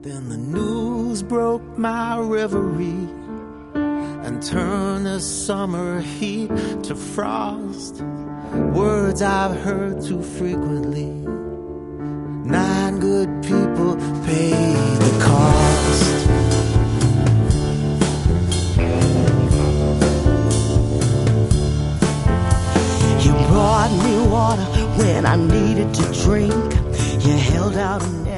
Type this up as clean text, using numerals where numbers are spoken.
Then the news broke my reverie and turned the summer heat to frost. Words I've heard too frequently. 9 good people paid the cost. You brought me water when I needed to drink. You held out a